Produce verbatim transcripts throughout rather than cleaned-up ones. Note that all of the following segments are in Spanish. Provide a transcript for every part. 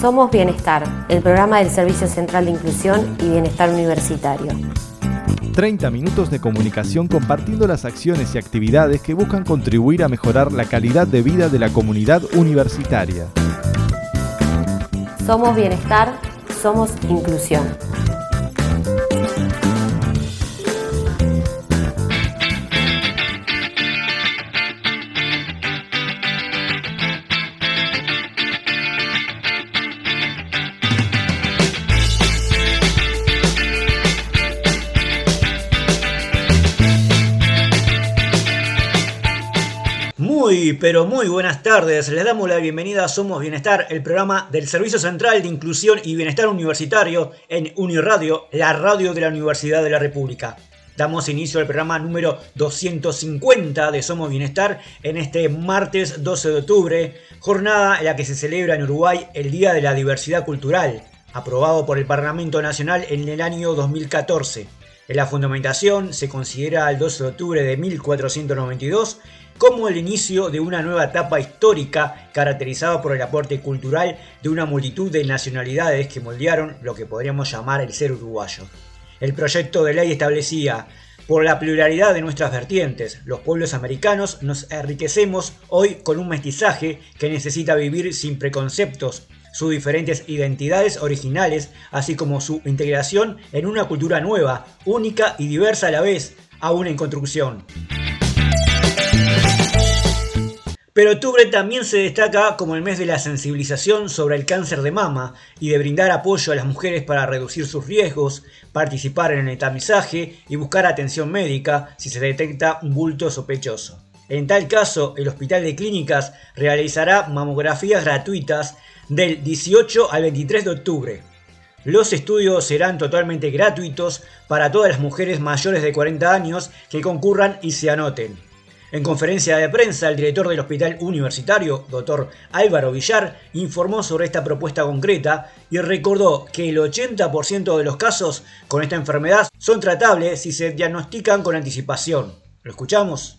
Somos Bienestar, el programa del Servicio Central de Inclusión y Bienestar Universitario. treinta minutos de comunicación compartiendo las acciones y actividades que buscan contribuir a mejorar la calidad de vida de la comunidad universitaria. Somos Bienestar, somos Inclusión. Muy, pero muy buenas tardes. Les damos la bienvenida a Somos Bienestar, el programa del Servicio Central de Inclusión y Bienestar Universitario en Uniradio, la radio de la Universidad de la República. Damos inicio al programa número doscientos cincuenta de Somos Bienestar en este martes doce de octubre, jornada en la que se celebra en Uruguay el Día de la Diversidad Cultural, aprobado por el Parlamento Nacional en el año dos mil catorce. En la fundamentación se considera el doce de octubre de mil cuatrocientos noventa y dos como el inicio de una nueva etapa histórica caracterizada por el aporte cultural de una multitud de nacionalidades que moldearon lo que podríamos llamar el ser uruguayo. El proyecto de ley establecía: por la pluralidad de nuestras vertientes, los pueblos americanos nos enriquecemos hoy con un mestizaje que necesita vivir sin preconceptos, sus diferentes identidades originales, así como su integración en una cultura nueva, única y diversa a la vez, aún en construcción. Pero octubre también se destaca como el mes de la sensibilización sobre el cáncer de mama y de brindar apoyo a las mujeres para reducir sus riesgos, participar en el tamizaje y buscar atención médica si se detecta un bulto sospechoso. En tal caso, el Hospital de Clínicas realizará mamografías gratuitas del dieciocho al veintitrés de octubre. Los estudios serán totalmente gratuitos para todas las mujeres mayores de cuarenta años que concurran y se anoten. En conferencia de prensa, el director del Hospital Universitario, doctor Álvaro Villar, informó sobre esta propuesta concreta y recordó que el ochenta por ciento de los casos con esta enfermedad son tratables si se diagnostican con anticipación. ¿Lo escuchamos?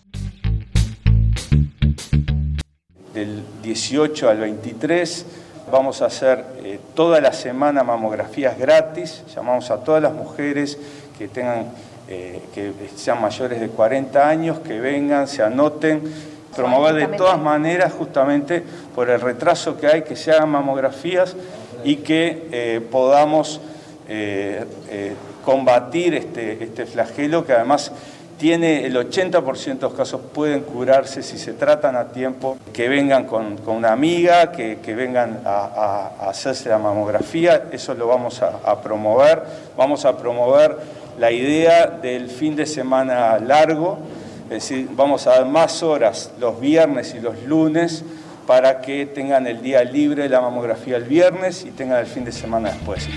Del dieciocho al veintitrés vamos a hacer eh, toda la semana mamografías gratis. Llamamos a todas las mujeres que tengan Eh, que sean mayores de cuarenta años, que vengan, se anoten, promover de todas maneras justamente por el retraso que hay, que se hagan mamografías y que eh, podamos eh, eh, combatir este, este flagelo que además tiene el ochenta por ciento de los casos pueden curarse si se tratan a tiempo, que vengan con, con una amiga, que, que vengan a, a, a hacerse la mamografía, eso lo vamos a, a promover, vamos a promover la idea del fin de semana largo, es decir, vamos a dar más horas los viernes y los lunes para que tengan el día libre de la mamografía el viernes y tengan el fin de semana después.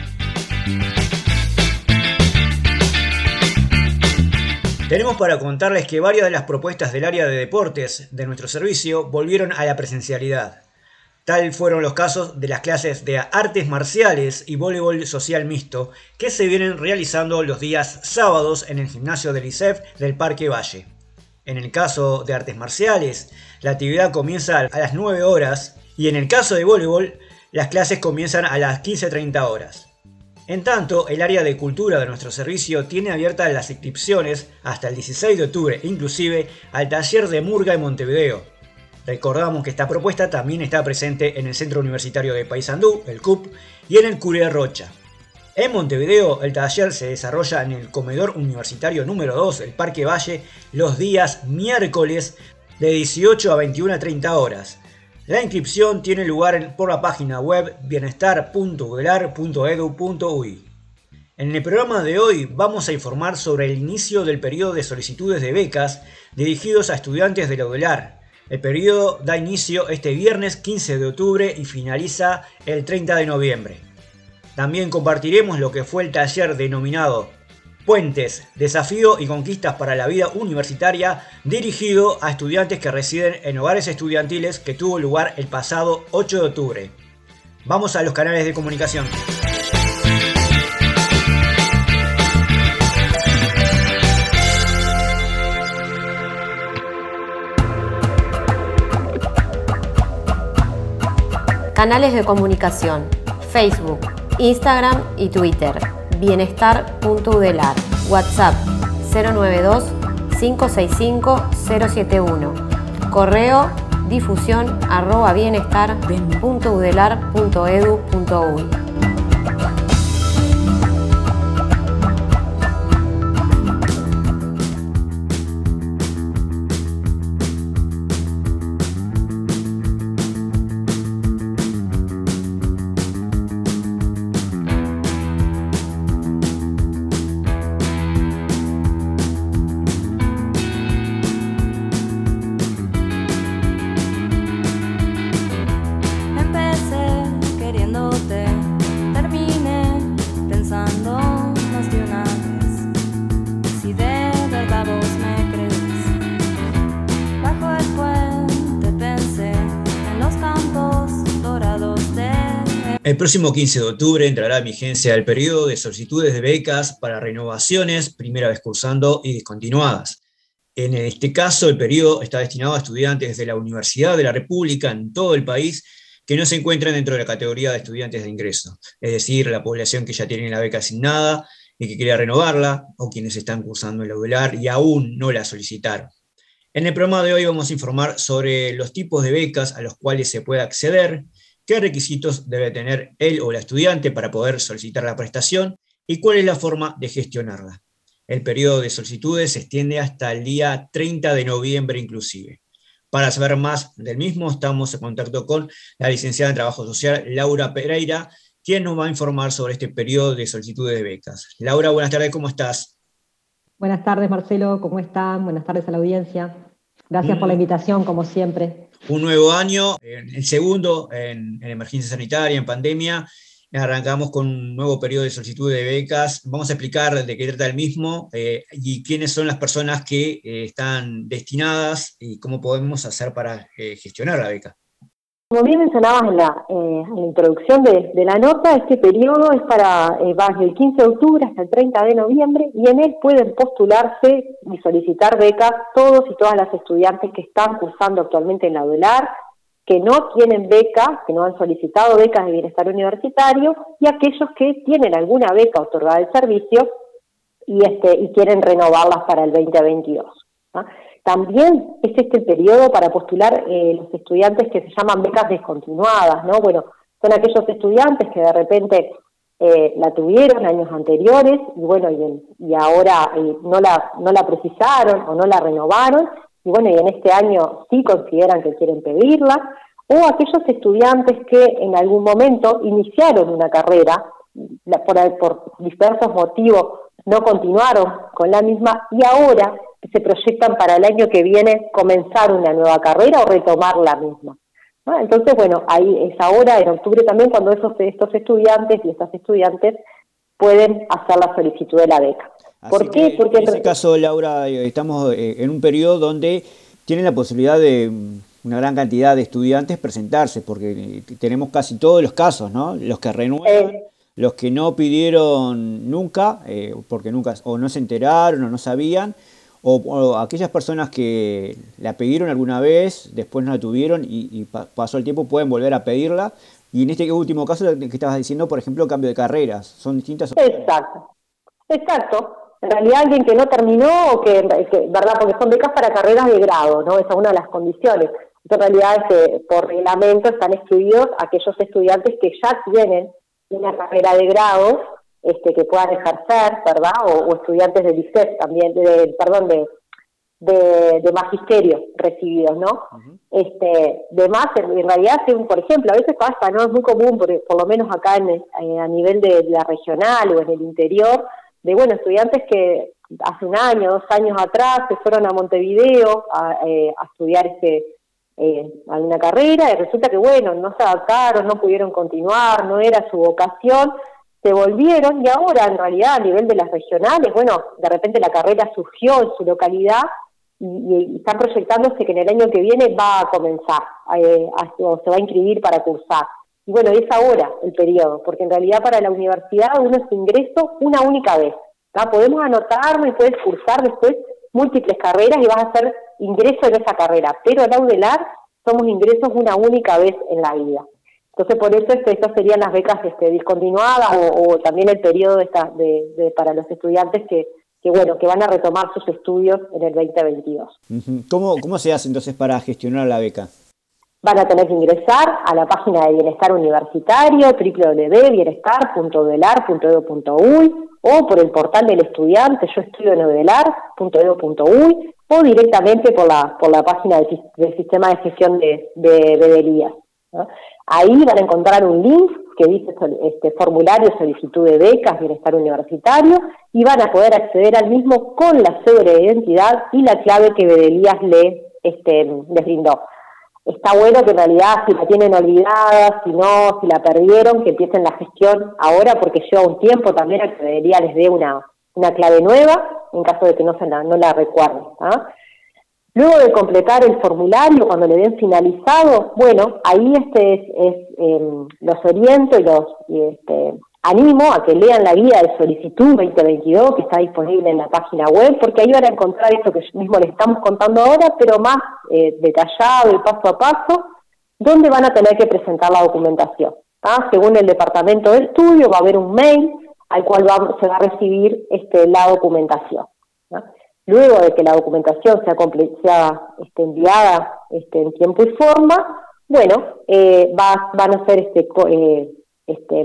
Tenemos para contarles que varias de las propuestas del área de deportes de nuestro servicio volvieron a la presencialidad. Tal fueron los casos de las clases de artes marciales y voleibol social mixto que se vienen realizando los días sábados en el gimnasio del I S E F del Parque Valle. En el caso de artes marciales, la actividad comienza a las nueve horas y en el caso de voleibol, las clases comienzan a las quince treinta horas. En tanto, el área de cultura de nuestro servicio tiene abiertas las inscripciones hasta el dieciséis de octubre, inclusive al taller de murga en Montevideo. Recordamos que esta propuesta también está presente en el Centro Universitario de Paysandú, el C U P, y en el Curia Rocha. En Montevideo, el taller se desarrolla en el Comedor Universitario número dos, el Parque Valle, los días miércoles de dieciocho a veintiuna a treinta horas. La inscripción tiene lugar por la página web bienestar punto udelar punto edu punto uy. En el programa de hoy vamos a informar sobre el inicio del periodo de solicitudes de becas dirigidos a estudiantes de la UDELAR. El periodo da inicio este viernes quince de octubre y finaliza el treinta de noviembre. También compartiremos lo que fue el taller denominado Puentes, Desafío y Conquistas para la Vida Universitaria, dirigido a estudiantes que residen en hogares estudiantiles, que tuvo lugar el pasado ocho de octubre. Vamos a los canales de comunicación. Canales de comunicación: Facebook, Instagram y Twitter. bienestar punto udelar. WhatsApp cero nueve dos, cinco seis cinco, cero siete uno. Correo difusión arroba bienestar punto udelar punto edu punto uy. El próximo quince de octubre entrará en vigencia el periodo de solicitudes de becas para renovaciones, primera vez cursando y discontinuadas. En este caso, el periodo está destinado a estudiantes de la Universidad de la República en todo el país que no se encuentran dentro de la categoría de estudiantes de ingreso, es decir, la población que ya tiene la beca asignada y que quiere renovarla, o quienes están cursando el UDELAR y aún no la solicitaron. En el programa de hoy vamos a informar sobre los tipos de becas a los cuales se puede acceder, qué requisitos debe tener él o la estudiante para poder solicitar la prestación y cuál es la forma de gestionarla. El periodo de solicitudes se extiende hasta el día treinta de noviembre inclusive. Para saber más del mismo, estamos en contacto con la licenciada en Trabajo Social, Laura Pereira, quien nos va a informar sobre este periodo de solicitudes de becas. Laura, buenas tardes, ¿cómo estás? Buenas tardes, Marcelo, ¿cómo están? Buenas tardes a la audiencia. Gracias mm. por la invitación, como siempre. Un nuevo año, el segundo en, en emergencia sanitaria, en pandemia. Arrancamos con un nuevo periodo de solicitud de becas. Vamos a explicar de qué trata el mismo eh, y quiénes son las personas que eh, están destinadas y cómo podemos hacer para eh, gestionar la beca. Como bien mencionabas en la, eh, en la introducción de, de la nota, este periodo es para eh, va desde el quince de octubre hasta el treinta de noviembre y en él pueden postularse y solicitar becas todos y todas las estudiantes que están cursando actualmente en la UDELAR, que no tienen beca, que no han solicitado becas de bienestar universitario, y aquellos que tienen alguna beca otorgada del servicio y, este, y quieren renovarlas para el veinte veintidós, ¿no? También es este el periodo para postular eh, los estudiantes que se llaman becas descontinuadas, ¿no? Bueno, son aquellos estudiantes que de repente eh, la tuvieron años anteriores y bueno, y, y ahora eh, no la no la precisaron o no la renovaron, y bueno, y en este año sí consideran que quieren pedirla, o aquellos estudiantes que en algún momento iniciaron una carrera, por, por diversos motivos no continuaron con la misma, y ahora se proyectan para el año que viene comenzar una nueva carrera o retomar la misma, ¿no? Entonces, bueno, ahí es ahora, en octubre también, cuando esos, estos estudiantes y estas estudiantes pueden hacer la solicitud de la beca. Así ¿Por qué? que, Porque en ese caso, Laura, estamos en un periodo donde tienen la posibilidad de una gran cantidad de estudiantes presentarse, porque tenemos casi todos los casos, ¿no? Los que renuevan, eh, los que no pidieron nunca, eh, porque nunca o no se enteraron o no sabían, o, o aquellas personas que la pidieron alguna vez, después no la tuvieron y, y pasó el tiempo, pueden volver a pedirla. Y en este último caso que estabas diciendo, por ejemplo, cambio de carreras, son distintas opciones. Exacto, exacto. En realidad alguien que no terminó, o que, que, ¿verdad? Porque son becas para carreras de grado, ¿no? Esa es una de las condiciones. En realidad, este, por reglamento están excluidos aquellos estudiantes que ya tienen una carrera de grado, este, que puedan ejercer, ¿verdad? O, o estudiantes de liceo también, de, perdón, de, de, de magisterio recibidos, ¿no? Uh-huh. Este, de más, en, en realidad, por ejemplo, a veces pasa, ¿no? Es muy común, por, por lo menos acá en, eh, a nivel de la regional o en el interior, de, bueno, estudiantes que hace un año, dos años atrás se fueron a Montevideo a, eh, a estudiar este, eh, alguna carrera, y resulta que, bueno, no se adaptaron, no pudieron continuar, no era su vocación, se volvieron, y ahora, en realidad, a nivel de las regionales, bueno, de repente la carrera surgió en su localidad, y, y están proyectándose que en el año que viene va a comenzar, eh, a, o se va a inscribir para cursar. Y bueno, es ahora el periodo, porque en realidad para la universidad uno es ingreso una única vez, ¿no? Podemos anotarlo y puedes cursar después múltiples carreras y vas a hacer ingreso en esa carrera, pero en la UDELAR somos ingresos una única vez en la vida. Entonces, por eso este, estas serían las becas este, discontinuadas o, o también el periodo de esta, de, de, para los estudiantes que, que, bueno, que van a retomar sus estudios en el veinte veintidós. ¿Cómo, cómo se hace entonces para gestionar la beca? Van a tener que ingresar a la página de Bienestar Universitario, doble u doble u doble u punto bienestar punto udelar punto edu punto uy, o por el portal del estudiante, yo estudio en udelar punto edu punto uy, o directamente por la por la página del, del sistema de gestión de, de Bedelías, ¿no? Ahí van a encontrar un link que dice este formulario solicitud de becas Bienestar Universitario y van a poder acceder al mismo con la cédula de identidad y la clave que Bedelías le, este, les brindó. Está bueno que en realidad si la tienen olvidada, si no, si la perdieron, que empiecen la gestión ahora porque lleva un tiempo también a que Bedelías les dé una, una clave nueva en caso de que no, se la, no la recuerden, ¿ah? Luego de completar el formulario, cuando le den finalizado, bueno, ahí este es, es eh, los oriento y los y este, animo a que lean la guía de solicitud veinte veintidós que está disponible en la página web, porque ahí van a encontrar esto que mismo les estamos contando ahora, pero más eh, detallado y paso a paso, donde van a tener que presentar la documentación, ¿tá? Según el departamento de estudio va a haber un mail al cual va, se va a recibir este, la documentación, ¿tá? Luego de que la documentación sea, sea este, enviada este, en tiempo y forma, bueno, eh, va, van a ser este, eh, este,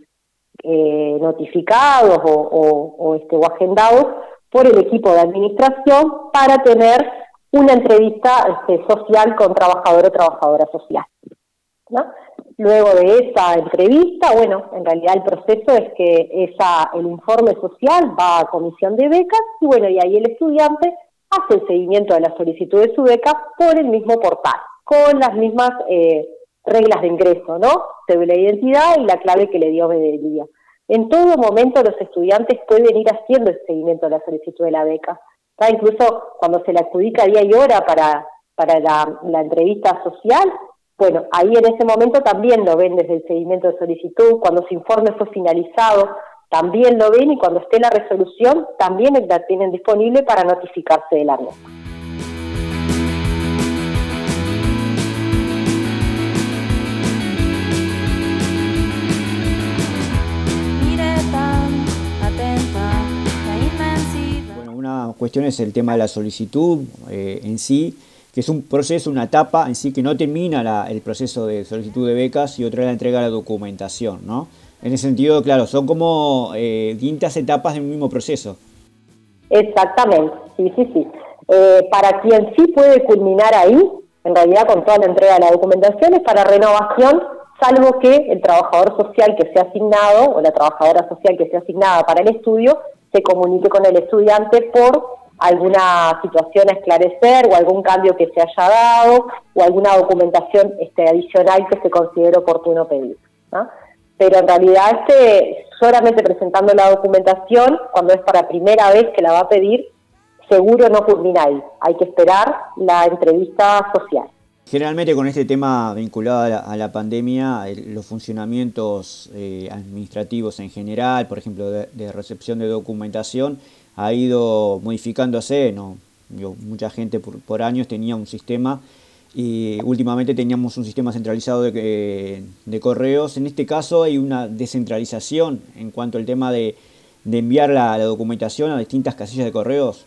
eh, notificados o, o, o, este, o agendados por el equipo de administración para tener una entrevista este, social con trabajador o trabajadora social, ¿no? Luego de esa entrevista, bueno, en realidad el proceso es que esa, el informe social va a comisión de becas y bueno, y ahí el estudiante hace el seguimiento de la solicitud de su beca por el mismo portal, con las mismas eh, reglas de ingreso, ¿no? Cédula de identidad y la clave que le dio Bedelías. En todo momento los estudiantes pueden ir haciendo el seguimiento de la solicitud de la beca. ¿Tá? Incluso cuando se le adjudica día y hora para, para la, la entrevista social, bueno, ahí en ese momento también lo ven desde el seguimiento de solicitud, cuando su informe fue finalizado, también lo ven y cuando esté la resolución, también la tienen disponible para notificarse de la misma. Bueno, una cuestión es el tema de la solicitud eh, en sí, que es un proceso, una etapa en sí que no termina la, el proceso de solicitud de becas y otra es la entrega de la documentación, ¿no? En ese sentido, claro, son como eh, distintas etapas del mismo proceso. Exactamente, sí, sí, sí. Eh, para quien sí puede culminar ahí, en realidad con toda la entrega de la documentación, es para renovación, salvo que el trabajador social que sea asignado o la trabajadora social que sea asignada para el estudio se comunique con el estudiante por alguna situación a esclarecer o algún cambio que se haya dado o alguna documentación este, adicional que se considere oportuno pedir, ¿no? Pero en realidad este, solamente presentando la documentación, cuando es para primera vez que la va a pedir, seguro no culmina ahí. Hay que esperar la entrevista social. Generalmente con este tema vinculado a la, a la pandemia, el, los funcionamientos eh, administrativos en general, por ejemplo, de, de recepción de documentación, ha ido modificándose, ¿no? Yo, mucha gente por, por años tenía un sistema y últimamente teníamos un sistema centralizado de, de correos. En este caso hay una descentralización en cuanto al tema de, de enviar la, la documentación a distintas casillas de correos.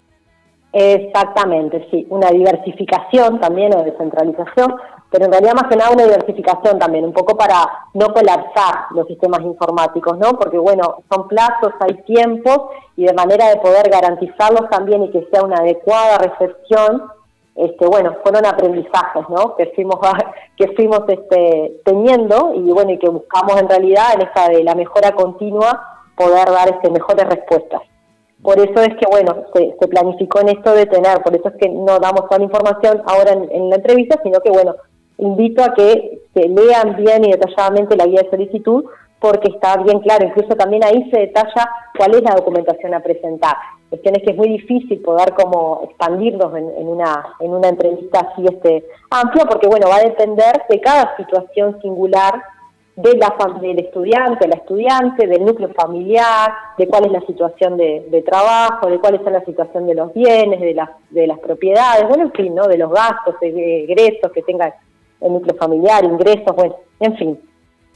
Exactamente, sí, una diversificación también o descentralización, pero en realidad más que nada una diversificación también, un poco para no colapsar los sistemas informáticos, ¿no? Porque bueno, son plazos, hay tiempos y de manera de poder garantizarlos también y que sea una adecuada recepción, este, bueno, fueron aprendizajes, ¿no? Que fuimos, que fuimos este, teniendo y bueno, y que buscamos en realidad en esta de la mejora continua poder dar este, mejores respuestas. Por eso es que, bueno, se, se planificó en esto de tener, por eso es que no damos toda la información ahora en, en la entrevista, sino que, bueno, invito a que se lean bien y detalladamente la guía de solicitud, porque está bien claro, incluso también ahí se detalla cuál es la documentación a presentar. La cuestión es que es muy difícil poder como expandirnos en, en una en una entrevista así este amplia, porque, bueno, va a depender de cada situación singular de la, del estudiante, la estudiante, del núcleo familiar, de cuál es la situación de, de trabajo, de cuál es la situación de los bienes, de las, de las propiedades, bueno, en fin, ¿no? De los gastos, de egresos que tenga el núcleo familiar, ingresos, bueno, en fin.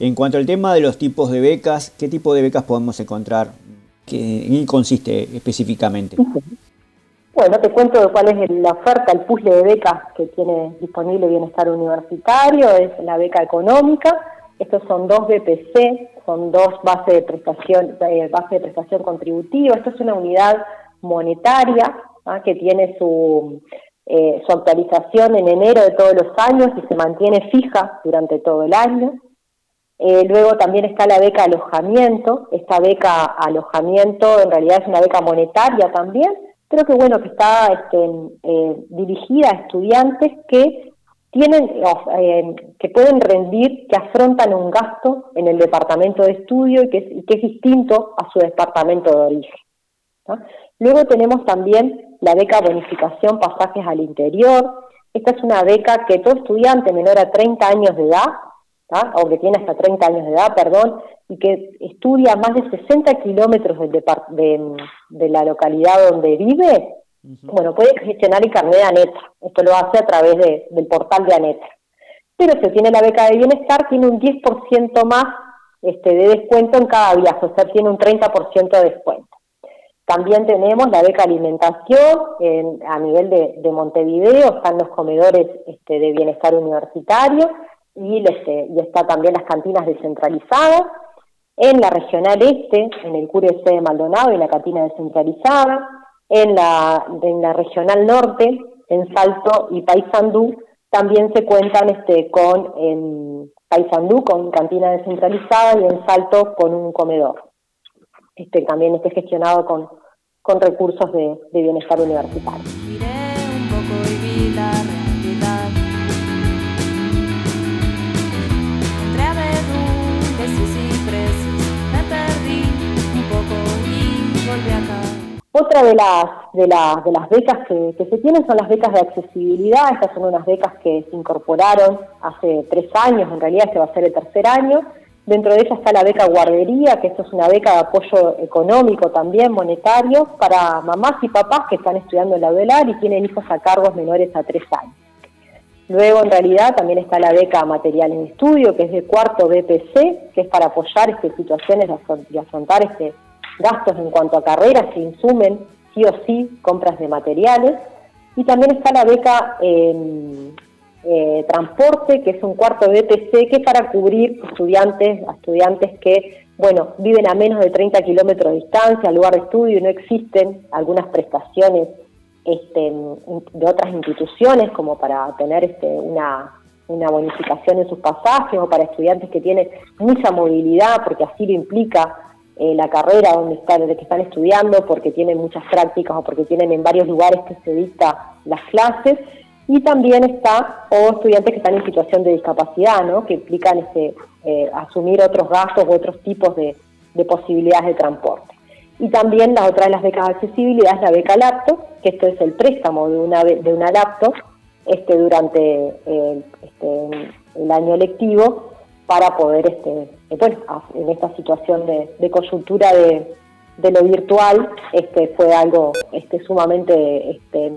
En cuanto al tema de los tipos de becas, ¿qué tipo de becas podemos encontrar? ¿Qué, ¿En qué consiste específicamente? Bueno, te cuento cuál es la oferta, el puzzle de becas que tiene disponible Bienestar Universitario. Es la beca económica. Estos son dos B P C, son dos bases de prestación, eh, base de prestación contributiva. Esto es una unidad monetaria, ¿ah? que tiene su, eh, su actualización en enero de todos los años y se mantiene fija durante todo el año. Eh, luego también está la beca alojamiento. Esta beca alojamiento en realidad es una beca monetaria también, pero que bueno, que está este, eh, dirigida a estudiantes que tienen, eh, que pueden rendir, que afrontan un gasto en el departamento de estudio y que es, y que es distinto a su departamento de origen, ¿no? Luego tenemos también la beca bonificación pasajes al interior. Esta es una beca que todo estudiante menor a treinta años de edad, ¿tá? o que tiene hasta treinta años de edad, perdón, y que estudia más de sesenta kilómetros del depart- de, de la localidad donde vive, uh-huh. bueno, puede gestionar el carnet de ANETRA. Esto lo hace a través de, del portal de ANETRA. Pero si tiene la beca de bienestar, tiene un diez por ciento más este, de descuento en cada viaje, o sea, tiene un treinta por ciento de descuento. También tenemos la beca alimentación en, a nivel de, de Montevideo, están los comedores este, de bienestar universitario y, este, y está también las cantinas descentralizadas. En la regional este, en el Q R C de Maldonado y la cantina descentralizada. En la, en la regional norte, en Salto y Paysandú, también se cuentan este, con en Paysandú con cantina descentralizada y en Salto con un comedor. Este, también esté gestionado con, con recursos de, de bienestar universitario. Miré un poco y vi la realidad. Entré a ver un besos y precios, me perdí un poco y volví acá. Otra de las, de, la, de las becas que, que se tienen son las becas de accesibilidad. Estas son unas becas que se incorporaron hace tres años, en realidad este va a ser el tercer año. Dentro de ella está la beca guardería, que esto es una beca de apoyo económico también, monetario, para mamás y papás que están estudiando en la UDELAR y tienen hijos a cargos menores a tres años. Luego, en realidad, también está la beca material en estudio, que es de cuarto B P C, que es para apoyar este, situaciones de afrontar este, gastos en cuanto a carreras que insumen sí o sí compras de materiales. Y también está la beca eh, Eh, transporte, que es un cuarto B P C, que es para cubrir estudiantes, a estudiantes que, bueno, viven a menos de treinta kilómetros de distancia al lugar de estudio y no existen algunas prestaciones este, de otras instituciones como para tener este, una, una bonificación en sus pasajes, o para estudiantes que tienen mucha movilidad, porque así lo implica eh, la carrera donde están, de que están estudiando, porque tienen muchas prácticas o porque tienen en varios lugares que se dicta las clases. Y también está, o estudiantes que están en situación de discapacidad, ¿no? Que implican este, eh, asumir otros gastos u otros tipos de, de posibilidades de transporte. Y también la otra de las becas de accesibilidad es la beca laptop, que esto es el préstamo de una, de una laptop este, durante eh, este, el año lectivo para poder, este, eh, bueno, en esta situación de, de coyuntura de, de lo virtual, este, fue algo este, sumamente... Este,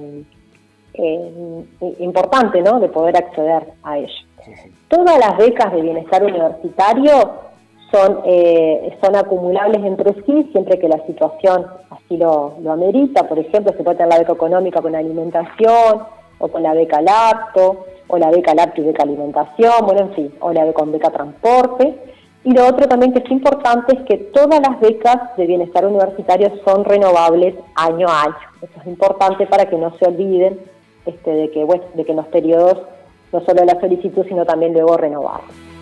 Eh, importante, ¿no?, de poder acceder a ello. Sí, sí. Todas las becas de bienestar universitario son, eh, son acumulables entre sí, siempre que la situación así lo, lo amerita. Por ejemplo, se puede tener la beca económica con alimentación, o con la beca laptop, o la beca laptop y beca alimentación, bueno, en fin, o la beca con beca transporte. Y lo otro también que es importante es que todas las becas de bienestar universitario son renovables año a año. Eso es importante para que no se olviden Este, de que bueno, de que en los periodos no solo la solicitud, sino también luego renovar.